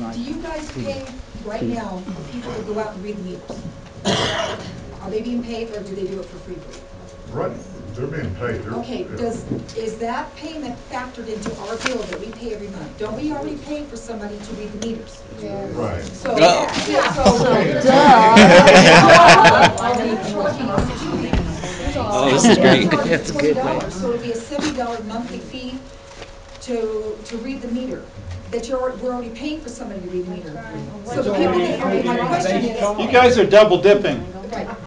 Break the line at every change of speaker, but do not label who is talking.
Do you guys pay right now for people to go out and read the meters? Are they being paid or do they do it for free?
Right, they're being paid.
Okay, is that payment factored into our bill that we pay every month? Don't we already pay for somebody to read the meters?
Right.
So,
Oh, this is great. That's a good way.
So it'd be a $70 monthly fee to read the meter, that we're already paying for somebody to read the meter. So the people that, my question is.
You guys are double dipping.
Right.